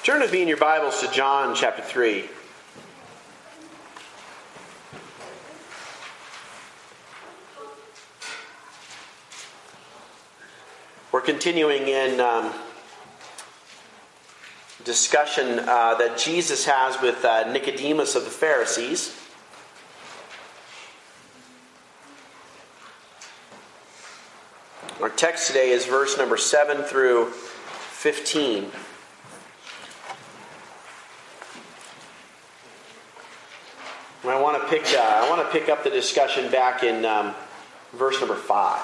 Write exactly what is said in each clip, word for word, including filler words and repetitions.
Turn with me in your Bibles to John chapter three. We're continuing in um, discussion uh, that Jesus has with uh, Nicodemus of the Pharisees. Our text today is verse number seven through fifteen. I want to pick. Uh, I want to pick up the discussion back in um, verse number five.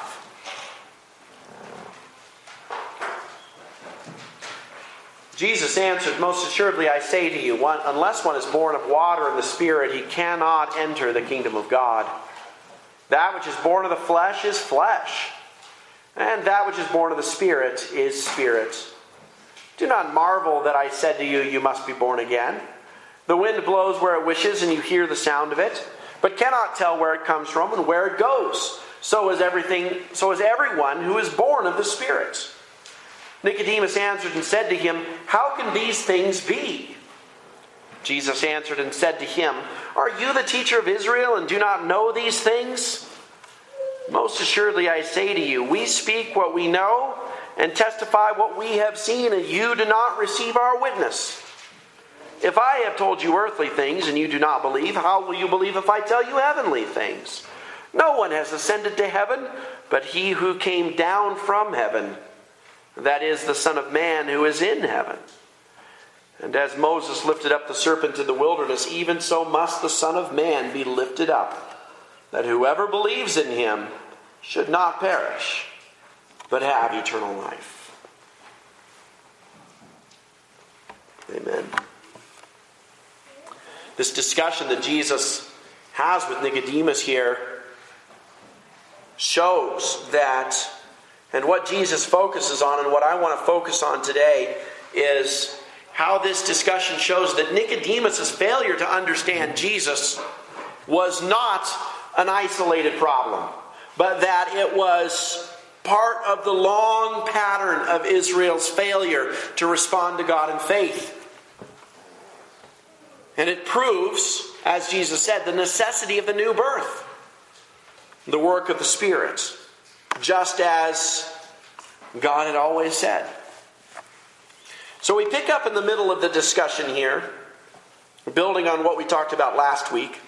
Jesus answered, "Most assuredly I say to you, one, unless one is born of water and the Spirit, he cannot enter the kingdom of God. That which is born of the flesh is flesh, and that which is born of the Spirit is spirit. Do not marvel that I said to you, you must be born again. The wind blows where it wishes, and you hear the sound of it, but cannot tell where it comes from and where it goes. So is everything. So is everyone who is born of the Spirit." Nicodemus answered and said to him, "How can these things be?" Jesus answered and said to him, "Are you the teacher of Israel and do not know these things? Most assuredly I say to you, we speak what we know and testify what we have seen, and you do not receive our witness. If I have told you earthly things and you do not believe, how will you believe if I tell you heavenly things? No one has ascended to heaven but he who came down from heaven, that is, the Son of Man who is in heaven. And as Moses lifted up the serpent in the wilderness, even so must the Son of Man be lifted up, that whoever believes in him should not perish, but have eternal life." Amen. This discussion that Jesus has with Nicodemus here shows that, and what Jesus focuses on, and what I want to focus on today, is how this discussion shows that Nicodemus' failure to understand Jesus was not an isolated problem, but that it was part of the long pattern of Israel's failure to respond to God in faith. And it proves, as Jesus said, the necessity of the new birth, the work of the Spirit, just as God had always said. So we pick up in the middle of the discussion here, building on what we talked about last week.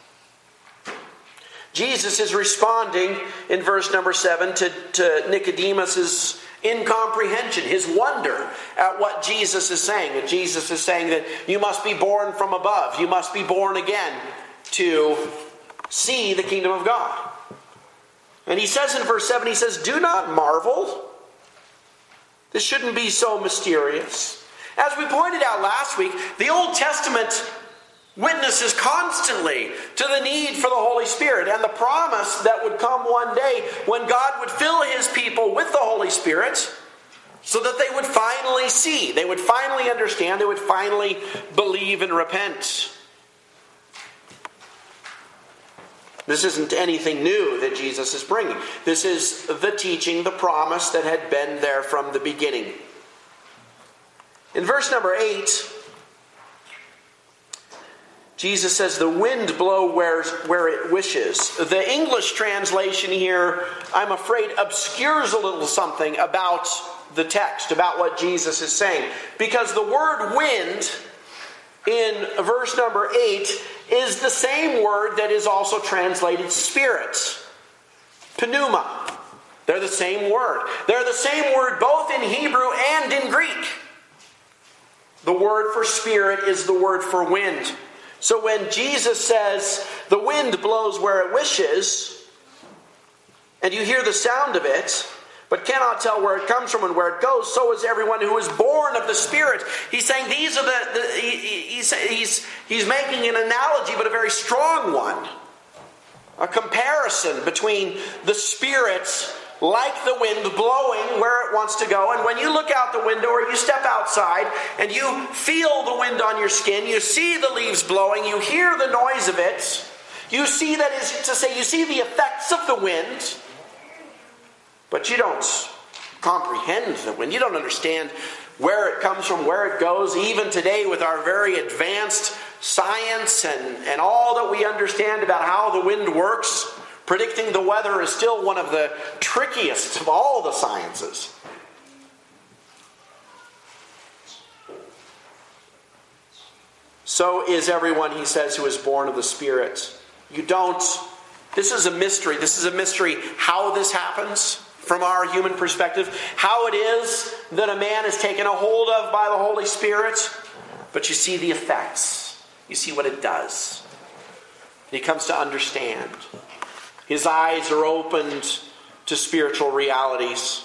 Jesus is responding in verse number seven to, to Nicodemus's incomprehension, his wonder at what Jesus is saying. And Jesus is saying that you must be born from above. You must be born again to see the kingdom of God. And he says in verse seven, he says, "Do not marvel." This shouldn't be so mysterious. As we pointed out last week, the Old Testament witnesses constantly to the need for the Holy Spirit and the promise that would come one day when God would fill his people with the Holy Spirit so that they would finally see, they would finally understand, they would finally believe and repent. This isn't anything new that Jesus is bringing. This is the teaching, the promise that had been there from the beginning. In verse number eight, Jesus says, "The wind blows where, where it wishes." The English translation here, I'm afraid, obscures a little something about the text, about what Jesus is saying. Because the word wind in verse number eight is the same word that is also translated spirit. Pneuma. They're the same word. They're the same word both in Hebrew and in Greek. The word for spirit is the word for wind. So when Jesus says, "The wind blows where it wishes," and you hear the sound of it, but cannot tell where it comes from and where it goes, so is everyone who is born of the Spirit. He's saying these are the, the he, he's, he's, he's making an analogy, but a very strong one. A comparison between the Spirit, like the wind, blowing where it wants to go. And when you look out the window or you step outside and you feel the wind on your skin, you see the leaves blowing, you hear the noise of it, you see, that is to say, you see the effects of the wind, but you don't comprehend the wind. You don't understand where it comes from, where it goes. Even today with our very advanced science and, and all that we understand about how the wind works, predicting the weather is still one of the trickiest of all the sciences. So is everyone, he says, who is born of the Spirit. You don't... This is a mystery. This is a mystery how this happens from our human perspective. How it is that a man is taken a hold of by the Holy Spirit. But you see the effects. You see what it does. He comes to understand. His eyes are opened to spiritual realities.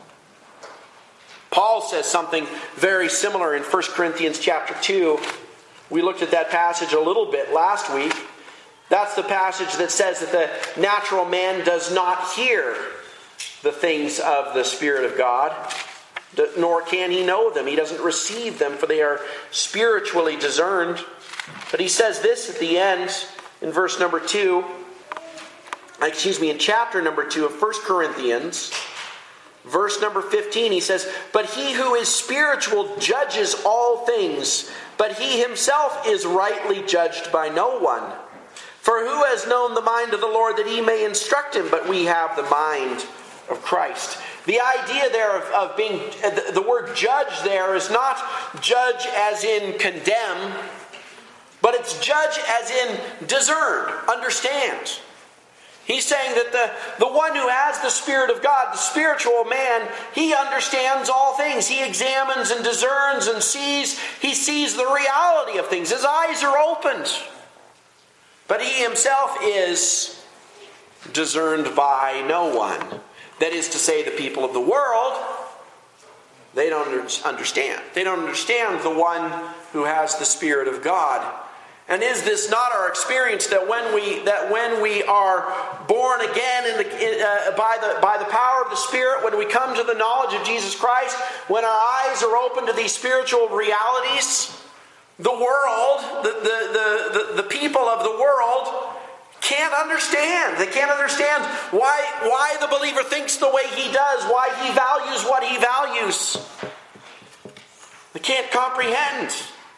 Paul says something very similar in First Corinthians chapter two. We looked at that passage a little bit last week. That's the passage that says that the natural man does not hear the things of the Spirit of God, nor can he know them. He doesn't receive them, for they are spiritually discerned. But he says this at the end, in verse number two, excuse me, in chapter number two of First Corinthians, verse number fifteen, he says, "But he who is spiritual judges all things, but he himself is rightly judged by no one. For who has known the mind of the Lord that he may instruct him? But we have the mind of Christ." The idea there of, of being, the, the word judge there is not judge as in condemn, but it's judge as in discern, understand. He's saying that the, the one who has the Spirit of God, the spiritual man, he understands all things. He examines and discerns and sees. He sees the reality of things. His eyes are opened. But he himself is discerned by no one. That is to say, the people of the world, they don't understand. They don't understand the one who has the Spirit of God. And is this not our experience that when we that when we are born again in the, in, uh, by the by the power of the Spirit, when we come to the knowledge of Jesus Christ, when our eyes are open to these spiritual realities, the world, the the the, the, the people of the world can't understand. They can't understand why why the believer thinks the way he does, why he values what he values. They can't comprehend.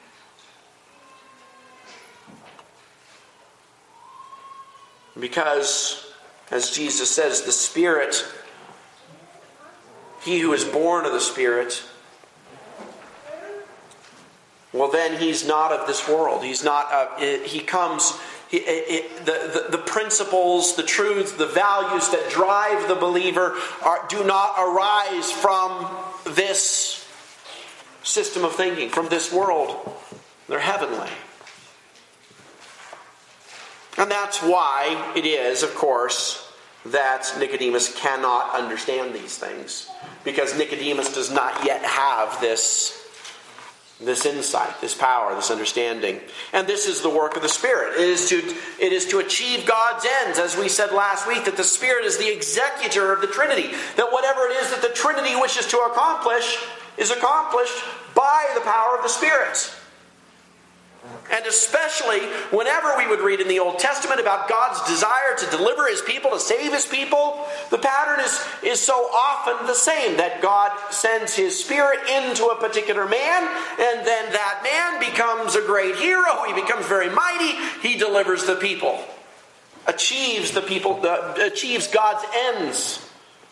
Because, as Jesus says, the Spirit, he who is born of the Spirit, well then he's not of this world. He's not of, he comes, he, it, the, the, the principles, the truths, the values that drive the believer are, do not arise from this system of thinking, from this world. They're heavenly. And that's why it is, of course, that Nicodemus cannot understand these things. Because Nicodemus does not yet have this, this insight, this power, this understanding. And this is the work of the Spirit. It is to, it is to achieve God's ends. As we said last week, that the Spirit is the executor of the Trinity. That whatever it is that the Trinity wishes to accomplish is accomplished by the power of the Spirit. And especially whenever we would read in the Old Testament about God's desire to deliver His people, to save His people, the pattern is, is so often the same, that God sends His Spirit into a particular man, and then that man becomes a great hero, he becomes very mighty, he delivers the people, achieves the people, the, achieves God's ends.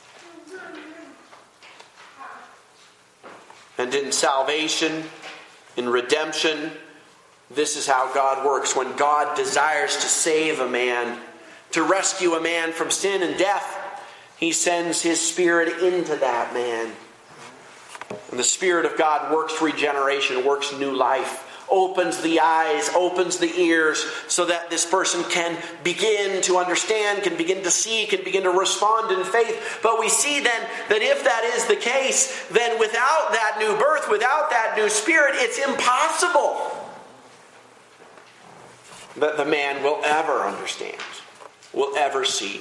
And in salvation, in redemption, this is how God works. When God desires to save a man, to rescue a man from sin and death, He sends His Spirit into that man. And the Spirit of God works regeneration, works new life, opens the eyes, opens the ears, so that this person can begin to understand, can begin to see, can begin to respond in faith. But we see then that if that is the case, then without that new birth, without that new Spirit, it's impossible that the man will ever understand, will ever see.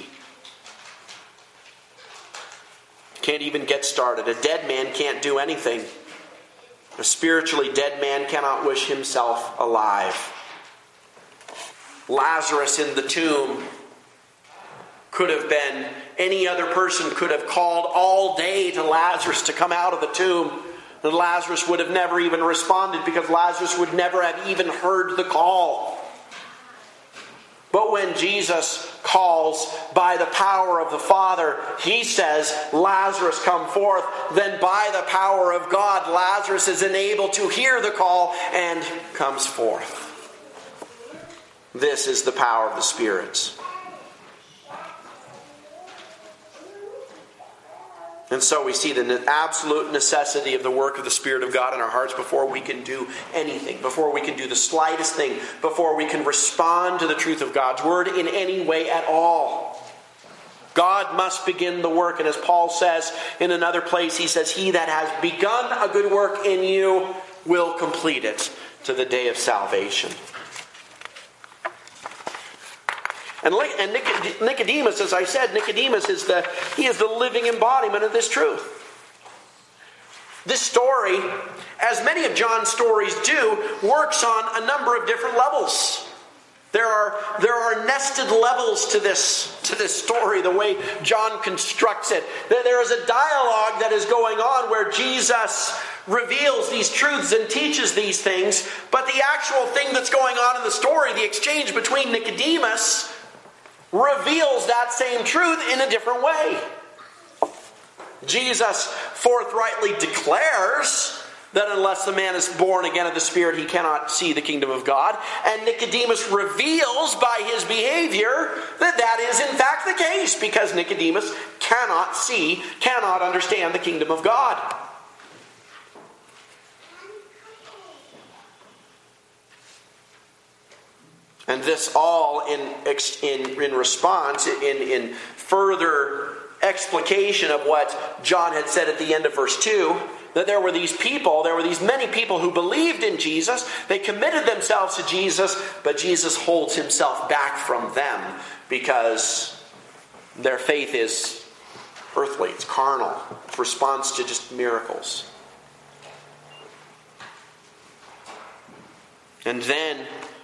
Can't even get started. A dead man can't do anything. A spiritually dead man cannot wish himself alive. Lazarus in the tomb could have been, any other person could have called all day to Lazarus to come out of the tomb. And Lazarus would have never even responded because Lazarus would never have even heard the call. But when Jesus calls by the power of the Father, he says, Lazarus, come forth. Then by the power of God, Lazarus is enabled to hear the call and comes forth. This is the power of the Spirit. And so we see the absolute necessity of the work of the Spirit of God in our hearts before we can do anything, before we can do the slightest thing, before we can respond to the truth of God's Word in any way at all. God must begin the work. And as Paul says in another place, he says, he that has begun a good work in you will complete it to the day of salvation. And Nicodemus, as I said, Nicodemus is the he is the living embodiment of this truth. This story, as many of John's stories do, works on a number of different levels. There are, there are nested levels to this, to this story, the way John constructs it. There is a dialogue that is going on where Jesus reveals these truths and teaches these things, but the actual thing that's going on in the story, the exchange between Nicodemus, reveals that same truth in a different way. Jesus forthrightly declares that unless the man is born again of the Spirit, he cannot see the kingdom of God. And Nicodemus reveals by his behavior that that is in fact the case, because Nicodemus cannot see, cannot understand the kingdom of God. And this all in, in, in response, in, in further explication of what John had said at the end of verse two, that there were these people, there were these many people who believed in Jesus. They committed themselves to Jesus, but Jesus holds himself back from them because their faith is earthly, it's carnal, it's response to just miracles. And then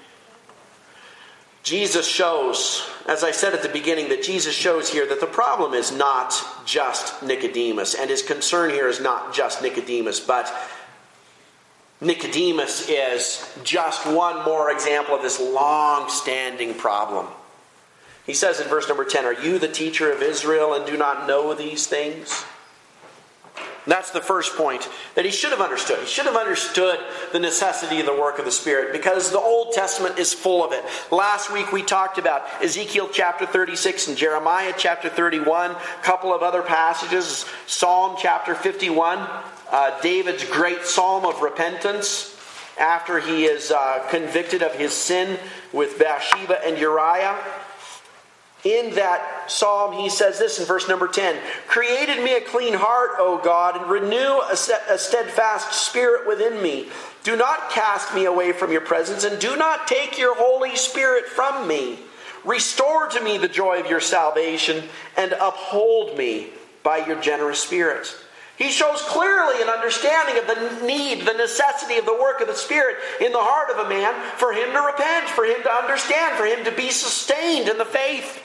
Jesus shows, as I said at the beginning, that Jesus shows here that the problem is not just Nicodemus. And his concern here is not just Nicodemus, but Nicodemus is just one more example of this long-standing problem. He says in verse number ten, "Are you the teacher of Israel and do not know these things?" That's the first point that he should have understood. He should have understood the necessity of the work of the Spirit, because the Old Testament is full of it. Last week we talked about Ezekiel chapter thirty-six and Jeremiah chapter thirty-one, a couple of other passages, Psalm chapter fifty-one, uh, David's great psalm of repentance after he is uh, convicted of his sin with Bathsheba and Uriah. In that psalm, he says this in verse number ten, "Create in me a clean heart, O God, and renew a steadfast spirit within me. Do not cast me away from your presence, and do not take your Holy Spirit from me. Restore to me the joy of your salvation, and uphold me by your generous spirit." He shows clearly an understanding of the need, the necessity of the work of the Spirit in the heart of a man for him to repent, for him to understand, for him to be sustained in the faith.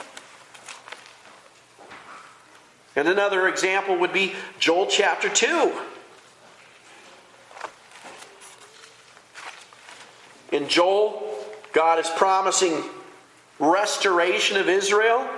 And another example would be Joel chapter two. In Joel, God is promising restoration of Israel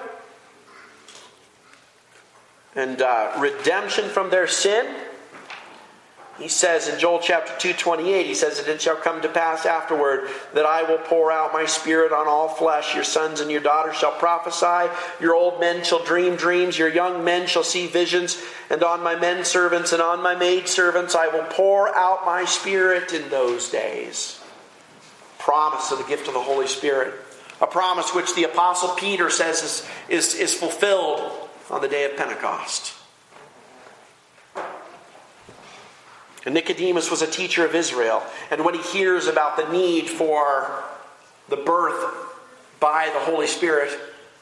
and uh, redemption from their sin. He says in Joel chapter two twenty-eight, he says that it shall come to pass afterward that I will pour out my Spirit on all flesh. Your sons and your daughters shall prophesy. Your old men shall dream dreams. Your young men shall see visions. And on my men servants and on my maid servants I will pour out my Spirit in those days. Promise of the gift of the Holy Spirit. A promise which the Apostle Peter says is, is, is fulfilled on the day of Pentecost. And Nicodemus was a teacher of Israel. And when he hears about the need for the birth by the Holy Spirit,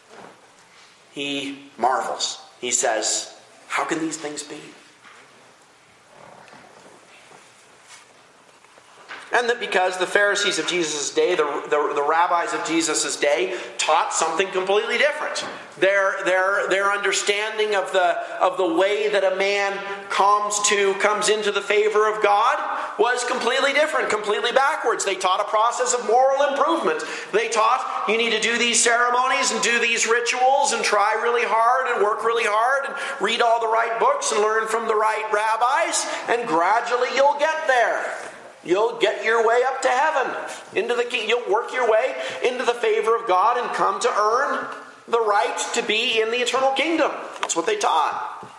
he marvels. He says, "How can these things be?" And that because the Pharisees of Jesus' day, the, the, the rabbis of Jesus' day, taught something completely different. Their, their, their understanding of the, of the way that a man comes to comes into the favor of God was completely different, completely backwards. They taught a process of moral improvement. They taught you need to do these ceremonies and do these rituals and try really hard and work really hard and read all the right books and learn from the right rabbis, and gradually you'll get there. You'll get your way up to heaven, into the king. You'll work your way into the favor of God and come to earn the right to be in the eternal kingdom. That's what they taught.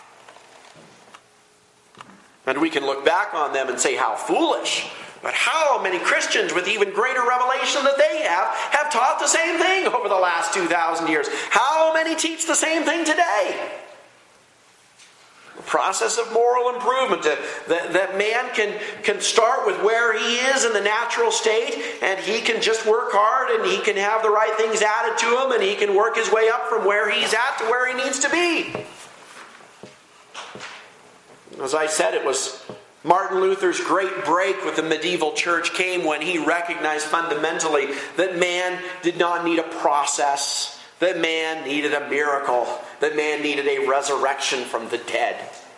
And we can look back on them and say, how foolish. But how many Christians with even greater revelation that they have, have taught the same thing over the last two thousand years? How many teach the same thing today? The process of moral improvement. That, that man can, can start with where he is in the natural state, and he can just work hard, and he can have the right things added to him, and he can work his way up from where he's at to where he needs to be. As I said, it was Martin Luther's great break with the medieval church came when he recognized fundamentally that man did not need a process. That man needed a miracle. That man needed a resurrection from the dead.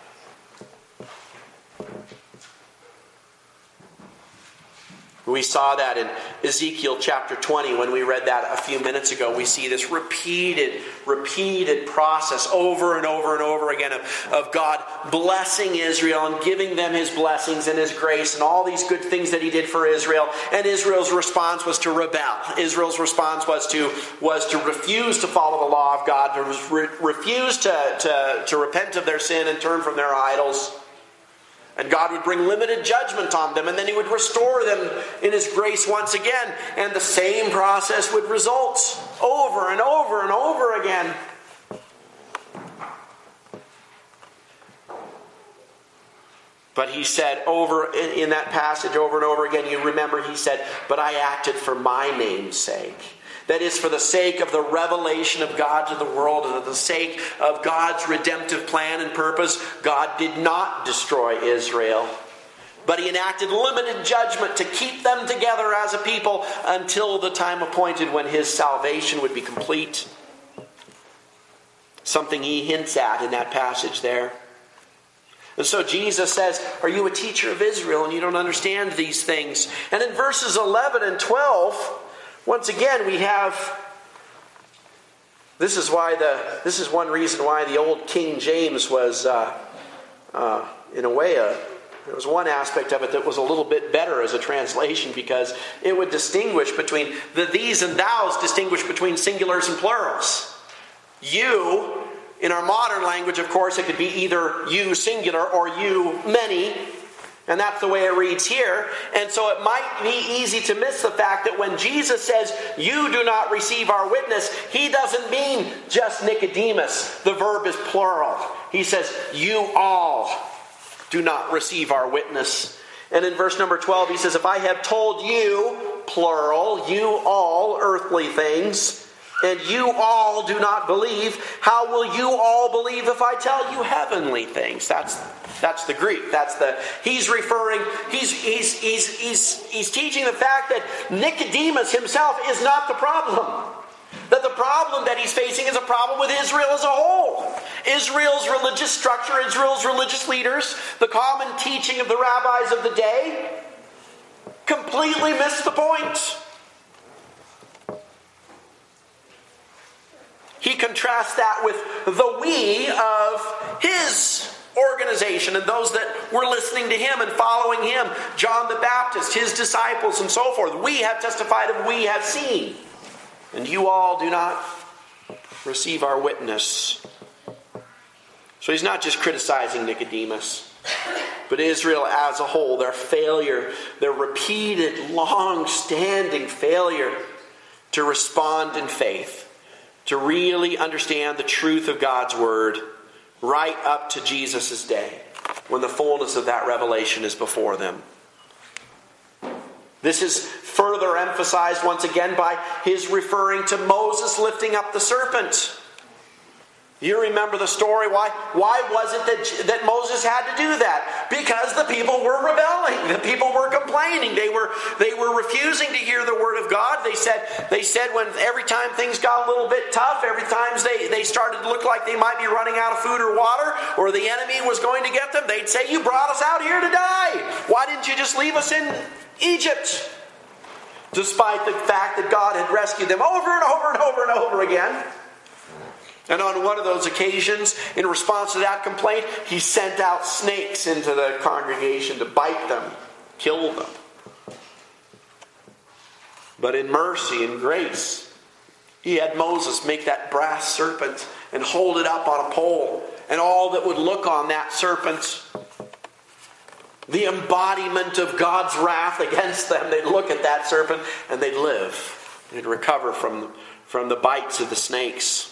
We saw that in Ezekiel chapter twenty when we read that a few minutes ago. We see this repeated, repeated process over and over and over again of, of God blessing Israel and giving them His blessings and His grace and all these good things that He did for Israel. And Israel's response was to rebel. Israel's response was to was to refuse to follow the law of God, to re- refuse to, to, to repent of their sin and turn from their idols. And God would bring limited judgment on them, and then He would restore them in His grace once again. And the same process would result over and over and over again. But He said over in that passage over and over again, you remember He said, but I acted for my name's sake. That is, for the sake of the revelation of God to the world, and for the sake of God's redemptive plan and purpose, God did not destroy Israel. But He enacted limited judgment to keep them together as a people until the time appointed when His salvation would be complete. Something He hints at in that passage there. And so Jesus says, are you a teacher of Israel and you don't understand these things? And in verses eleven and twelve... once again, we have, this is why the, this is one reason why the old King James was, uh, uh, in a way, a, there was one aspect of it that was a little bit better as a translation, because it would distinguish between, the these and thous distinguish between singulars and plurals. You, in our modern language, of course, it could be either you singular or you many. And that's the way it reads here. And so it might be easy to miss the fact that when Jesus says, you do not receive our witness, He doesn't mean just Nicodemus. The verb is plural. He says, you all do not receive our witness. And in verse number twelve, He says, if I have told you, plural, you all earthly things, and you all do not believe, how will you all believe if I tell you heavenly things? That's that's the Greek. That's the he's referring, he's he's he's he's he's teaching the fact that Nicodemus himself is not the problem. That the problem that he's facing is a problem with Israel as a whole. Israel's religious structure, Israel's religious leaders, the common teaching of the rabbis of the day, completely missed the point. He contrasts that with the we of his organization and those that were listening to him and following him. John the Baptist, his disciples, and so forth. We have testified and we have seen. And you all do not receive our witness. So he's not just criticizing Nicodemus, but Israel as a whole, their failure, their repeated, long-standing failure to respond in faith, to really understand the truth of God's Word right up to Jesus' day, when the fullness of that revelation is before them. This is further emphasized once again by his referring to Moses lifting up the serpent. You remember the story. Why, why was it that, that Moses had to do that? Because the people were rebelling. The people were complaining. complaining. They were they were refusing to hear the word of God. They said they said when every time things got a little bit tough, every time they, they started to look like they might be running out of food or water, or the enemy was going to get them, they'd say, "You brought us out here to die. Why didn't you just leave us in Egypt?" Despite the fact that God had rescued them over and over and over and over again. And on one of those occasions, in response to that complaint, he sent out snakes into the congregation to bite them, kill them. But in mercy and grace, he had Moses make that brass serpent and hold it up on a pole. And all that would look on that serpent, the embodiment of God's wrath against them, they'd look at that serpent and they'd live. They'd recover from, from the bites of the snakes.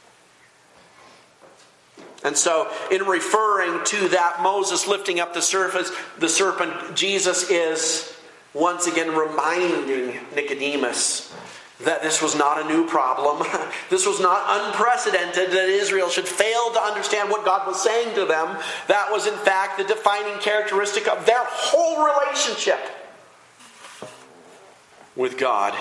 And so, in referring to that Moses lifting up the surface, the serpent, Jesus is once again reminding Nicodemus that this was not a new problem. This was not unprecedented that Israel should fail to understand what God was saying to them. That was in fact the defining characteristic of their whole relationship with God.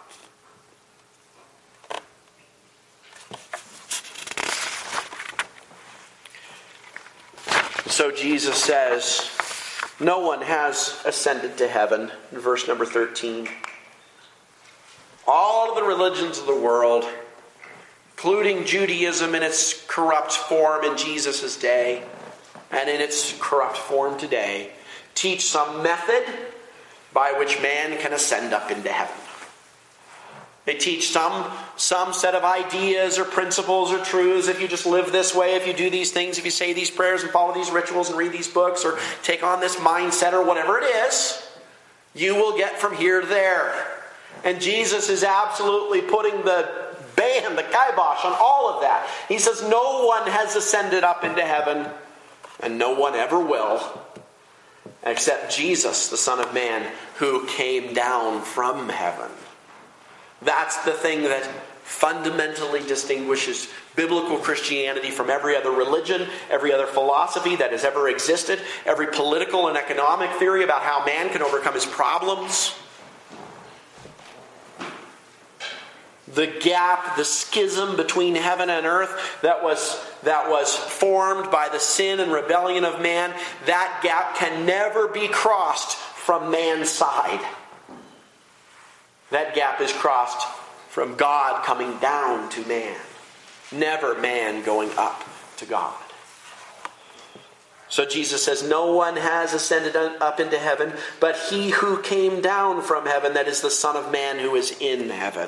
So Jesus says, no one has ascended to heaven, in verse number thirteen. All of the religions of the world, including Judaism in its corrupt form in Jesus' day, and in its corrupt form today, teach some method by which man can ascend up into heaven. They teach some, some set of ideas or principles or truths. If you just live this way, if you do these things, if you say these prayers and follow these rituals and read these books or take on this mindset or whatever it is, you will get from here to there. And Jesus is absolutely putting the ban, the kibosh on all of that. He says no one has ascended up into heaven, and no one ever will, except Jesus, the Son of Man, who came down from heaven. That's the thing that fundamentally distinguishes biblical Christianity from every other religion, every other philosophy that has ever existed, every political and economic theory about how man can overcome his problems. The gap, the schism between heaven and earth that was, that was formed by the sin and rebellion of man, that gap can never be crossed from man's side. That gap is crossed from God coming down to man. Never man going up to God. So Jesus says, no one has ascended up into heaven, but he who came down from heaven, that is the Son of Man who is in heaven.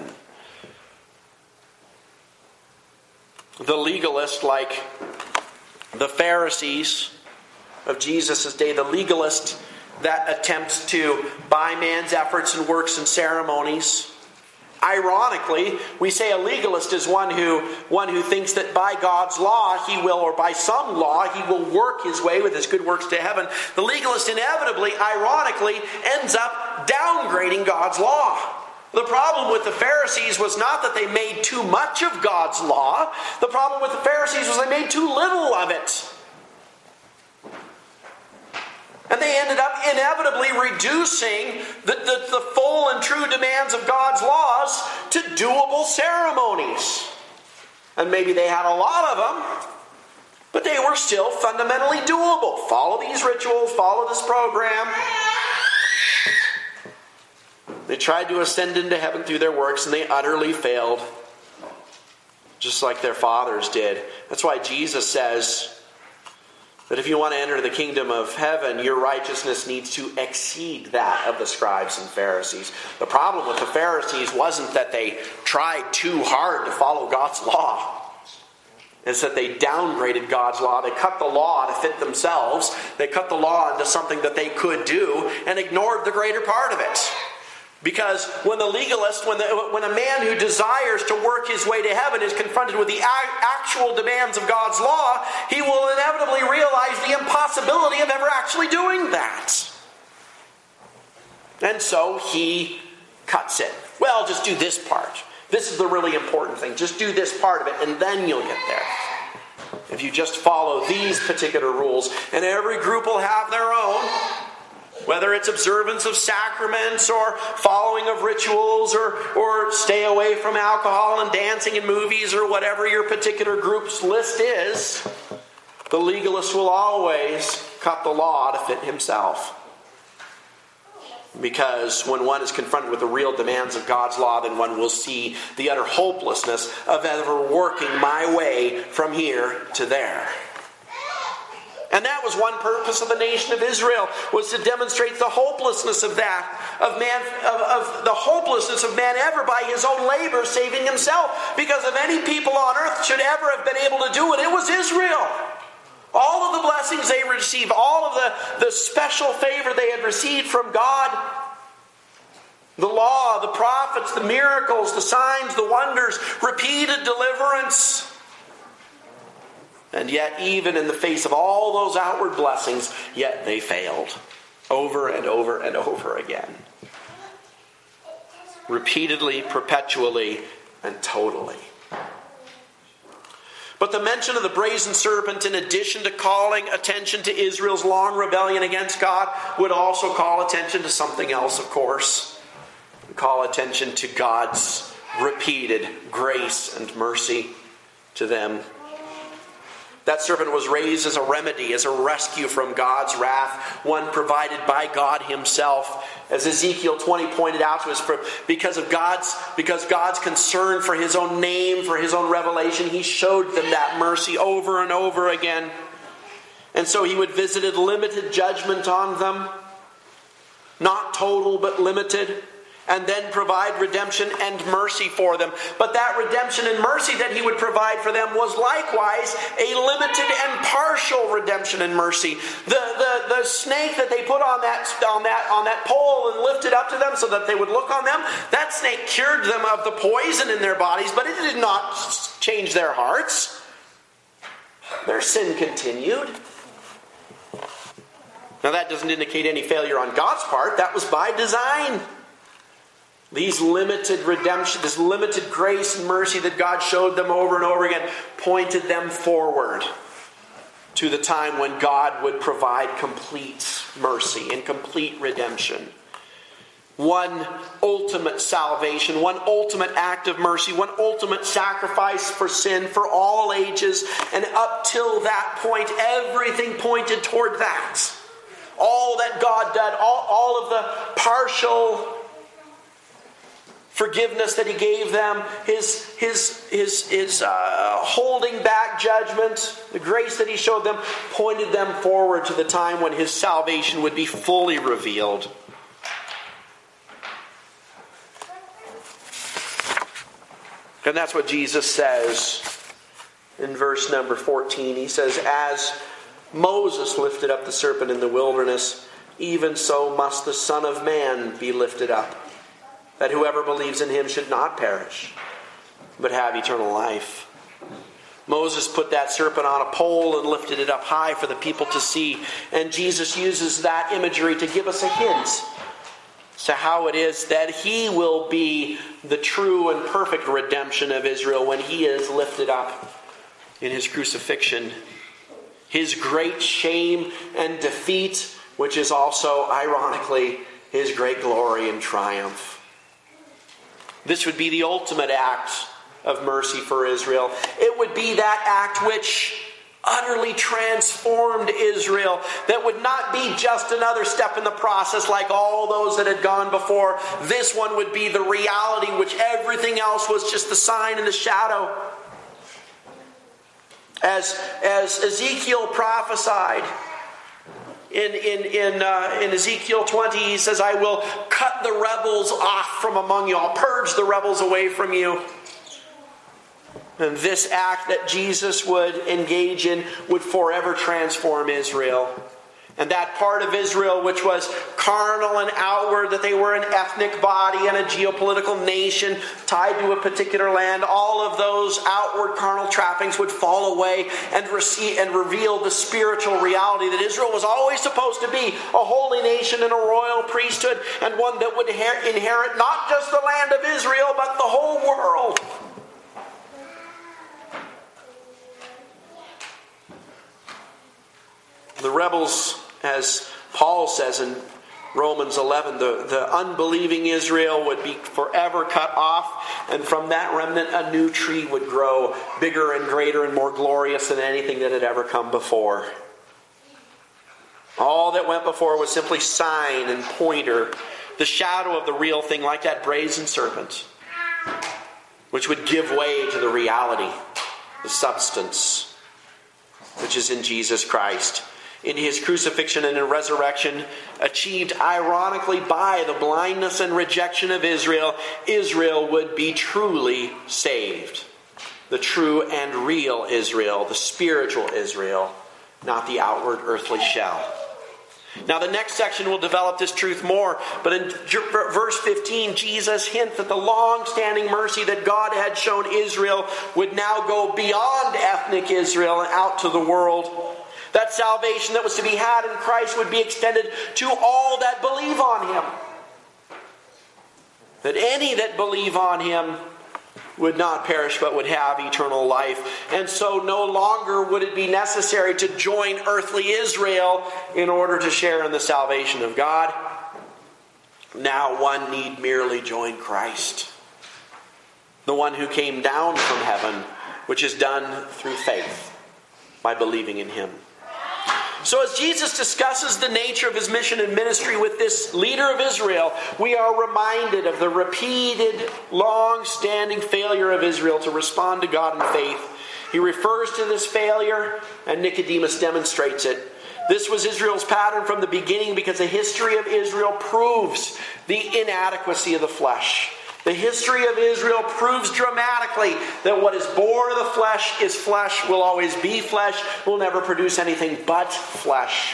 The legalist, like the Pharisees of Jesus' day, the legalist that attempts to buy man's efforts and works and ceremonies. Ironically, we say a legalist is one who one who thinks that by God's law he will, or by some law, he will work his way with his good works to heaven. The legalist inevitably, ironically, ends up downgrading God's law. The problem with the Pharisees was not that they made too much of God's law. The problem with the Pharisees was they made too little of it. And they ended up inevitably reducing the, the, the full and true demands of God's laws to doable ceremonies. And maybe they had a lot of them, but they were still fundamentally doable. Follow these rituals, follow this program. They tried to ascend into heaven through their works, and they utterly failed, just like their fathers did. That's why Jesus says that if you want to enter the kingdom of heaven, your righteousness needs to exceed that of the scribes and Pharisees. The problem with the Pharisees wasn't that they tried too hard to follow God's law. It's that they downgraded God's law. They cut the law to fit themselves. They cut the law into something that they could do and ignored the greater part of it. Because when the legalist, when, the, when a man who desires to work his way to heaven is confronted with the a- actual demands of God's law, he will inevitably realize the impossibility of ever actually doing that. And so he cuts it. Well, just do this part. This is the really important thing. Just do this part of it, and then you'll get there. If you just follow these particular rules, and every group will have their own, whether it's observance of sacraments or following of rituals or, or stay away from alcohol and dancing and movies or whatever your particular group's list is, the legalist will always cut the law to fit himself. Because when one is confronted with the real demands of God's law, then one will see the utter hopelessness of ever working my way from here to there. And that was one purpose of the nation of Israel, was to demonstrate the hopelessness of that, of man, of, of the hopelessness of man ever by his own labor saving himself. Because if any people on earth should ever have been able to do it, it was Israel. All of the blessings they received, all of the, the special favor they had received from God, the law, the prophets, the miracles, the signs, the wonders, repeated deliverance. And yet, even in the face of all those outward blessings, yet they failed over and over and over again. Repeatedly, perpetually, and totally. But the mention of the brazen serpent, in addition to calling attention to Israel's long rebellion against God, would also call attention to something else, of course. Call attention to God's repeated grace and mercy to them. That serpent was raised as a remedy, as a rescue from God's wrath, one provided by God himself. As Ezekiel twenty pointed out to us, for, because of God's because God's concern for his own name, for his own revelation, he showed them that mercy over and over again. And so he would visit a limited judgment on them, not total but limited, and then provide redemption and mercy for them. But that redemption and mercy that he would provide for them was likewise a limited and partial redemption and mercy. The, the, the snake that they put on that, on, that, on that pole and lifted up to them so that they would look on them, that snake cured them of the poison in their bodies, but it did not change their hearts. Their sin continued. Now that doesn't indicate any failure on God's part. That was by design. These limited redemption, this limited grace and mercy that God showed them over and over again, pointed them forward to the time when God would provide complete mercy and complete redemption. One ultimate salvation, one ultimate act of mercy, one ultimate sacrifice for sin for all ages. And up till that point, everything pointed toward that. All that God did, all, all of the partial forgiveness that he gave them, his his his his uh, holding back judgment, the grace that he showed them, pointed them forward to the time when his salvation would be fully revealed. And that's what Jesus says in verse number fourteen. He says, "As Moses lifted up the serpent in the wilderness, even so must the Son of Man be lifted up, that whoever believes in him should not perish, but have eternal life." Moses put that serpent on a pole and lifted it up high for the people to see. And Jesus uses that imagery to give us a hint to how it is that he will be the true and perfect redemption of Israel when he is lifted up in his crucifixion. His great shame and defeat, which is also, ironically, his great glory and triumph. This would be the ultimate act of mercy for Israel. It would be that act which utterly transformed Israel, that would not be just another step in the process like all those that had gone before. This one would be the reality, which everything else was just the sign and the shadow. As, as Ezekiel prophesied, In in in, uh, in Ezekiel twenty, he says, "I will cut the rebels off from among you. I'll purge the rebels away from you." And this act that Jesus would engage in would forever transform Israel. And that part of Israel which was carnal and outward, that they were an ethnic body and a geopolitical nation tied to a particular land, all of those outward carnal trappings would fall away and receive and reveal the spiritual reality that Israel was always supposed to be, a holy nation and a royal priesthood, and one that would inherit not just the land of Israel, but the whole world. The rebels, as Paul says in Romans eleven, the, the unbelieving Israel would be forever cut off, and from that remnant a new tree would grow, bigger and greater and more glorious than anything that had ever come before. All that went before was simply sign and pointer, the shadow of the real thing, like that brazen serpent, which would give way to the reality, the substance, which is in Jesus Christ. In his crucifixion and in resurrection, achieved ironically by the blindness and rejection of Israel, Israel would be truly saved. The true and real Israel, the spiritual Israel, not the outward earthly shell. Now the next section will develop this truth more, but in verse fifteen, Jesus hints that the long-standing mercy that God had shown Israel would now go beyond ethnic Israel and out to the world. That salvation that was to be had in Christ would be extended to all that believe on him. That any that believe on him would not perish but would have eternal life. And so no longer would it be necessary to join earthly Israel in order to share in the salvation of God. Now one need merely join Christ, the one who came down from heaven, which is done through faith by believing in him. So as Jesus discusses the nature of his mission and ministry with this leader of Israel, we are reminded of the repeated, long-standing failure of Israel to respond to God in faith. He refers to this failure, and Nicodemus demonstrates it. This was Israel's pattern from the beginning because the history of Israel proves the inadequacy of the flesh. The history of Israel proves dramatically that what is born of the flesh is flesh, will always be flesh, will never produce anything but flesh.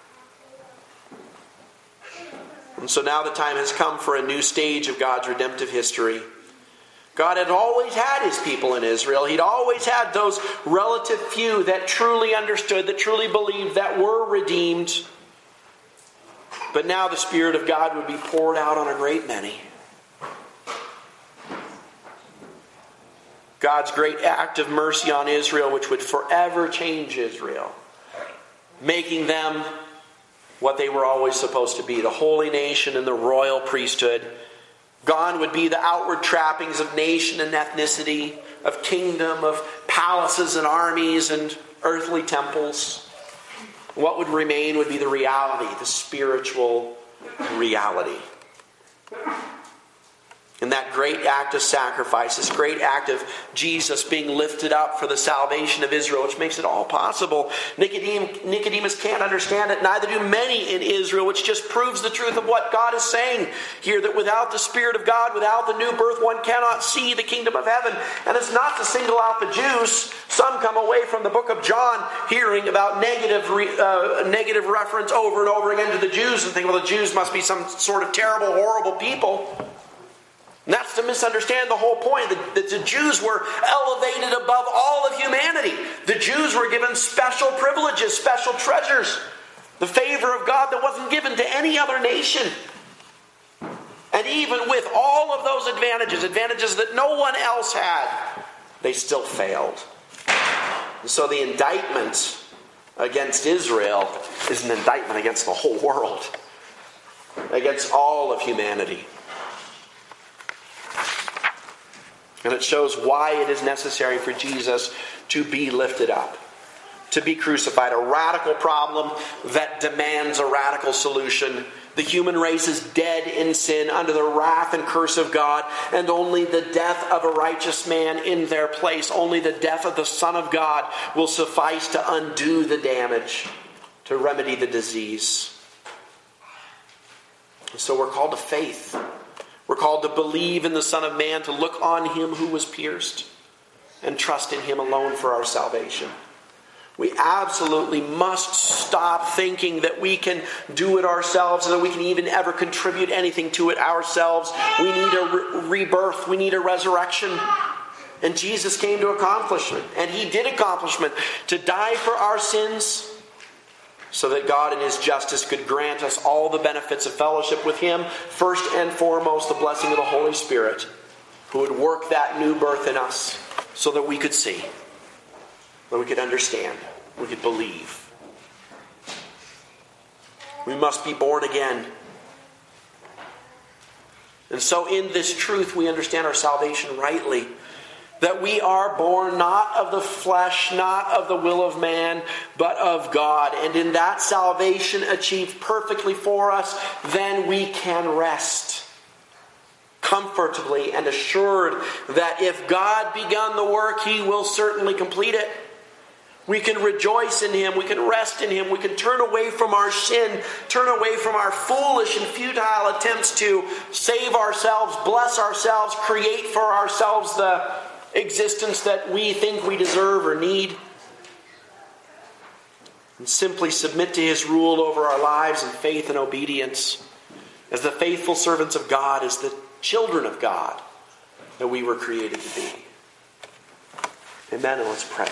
And so now the time has come for a new stage of God's redemptive history. God had always had his people in Israel. He'd always had those relative few that truly understood, that truly believed, that were redeemed. But now the Spirit of God would be poured out on a great many. God's great act of mercy on Israel, which would forever change Israel, making them what they were always supposed to be, the holy nation and the royal priesthood. Gone would be the outward trappings of nation and ethnicity, of kingdom, of palaces and armies and earthly temples. What would remain would be the reality, the spiritual reality. And that great act of sacrifice, this great act of Jesus being lifted up for the salvation of Israel, which makes it all possible. Nicodemus, Nicodemus can't understand it, neither do many in Israel, which just proves the truth of what God is saying here, that without the Spirit of God, without the new birth, one cannot see the kingdom of heaven. And it's not to single out the Jews. Some come away from the book of John hearing about negative, uh, negative reference over and over again to the Jews and think, well, the Jews must be some sort of terrible, horrible people. And that's to misunderstand the whole point, that, that the Jews were elevated above all of humanity. The Jews were given special privileges, special treasures, the favor of God that wasn't given to any other nation. And even with all of those advantages, advantages that no one else had, they still failed. And so the indictment against Israel is an indictment against the whole world, against all of humanity. And it shows why it is necessary for Jesus to be lifted up, to be crucified. A radical problem that demands a radical solution. The human race is dead in sin under the wrath and curse of God, and only the death of a righteous man in their place, only the death of the Son of God will suffice to undo the damage, to remedy the disease. So we're called to faith. We're called to believe in the Son of Man, to look on him who was pierced, and trust in him alone for our salvation. We absolutely must stop thinking that we can do it ourselves, and that we can even ever contribute anything to it ourselves. We need a re- rebirth. We need a resurrection. And Jesus came to accomplishment, and he did accomplishment, to die for our sins, so that God in his justice could grant us all the benefits of fellowship with him. First and foremost, the blessing of the Holy Spirit, who would work that new birth in us so that we could see, that we could understand, we could believe. We must be born again. And so in this truth we understand our salvation rightly. That we are born not of the flesh, not of the will of man, but of God. And in that salvation achieved perfectly for us, then we can rest comfortably and assured that if God begun the work, He will certainly complete it. We can rejoice in Him. We can rest in Him. We can turn away from our sin, turn away from our foolish and futile attempts to save ourselves, bless ourselves, create for ourselves the existence that we think we deserve or need, and simply submit to His rule over our lives in faith and obedience as the faithful servants of God, as the children of God that we were created to be. Amen, and let's pray.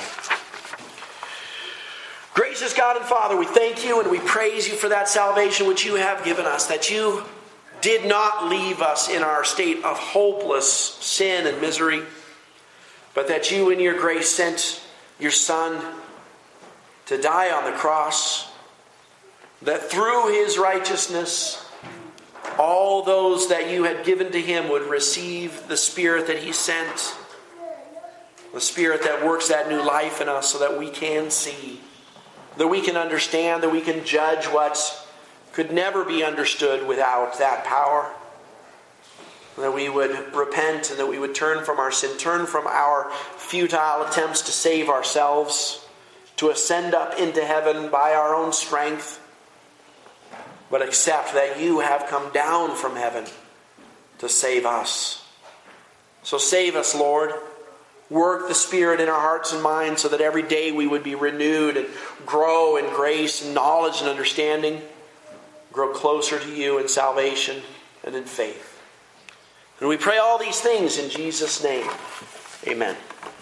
Gracious God and Father, we thank You and we praise You for that salvation which You have given us, that You did not leave us in our state of hopeless sin and misery, but that You in Your grace sent Your Son to die on the cross, that through His righteousness all those that You had given to Him would receive the Spirit that He sent, the Spirit that works that new life in us so that we can see, that we can understand, that we can judge what could never be understood without that power. That we would repent and that we would turn from our sin, turn from our futile attempts to save ourselves, to ascend up into heaven by our own strength, but accept that You have come down from heaven to save us. So save us, Lord. Work the Spirit in our hearts and minds so that every day we would be renewed and grow in grace and knowledge and understanding, grow closer to You in salvation and in faith. And we pray all these things in Jesus' name. Amen.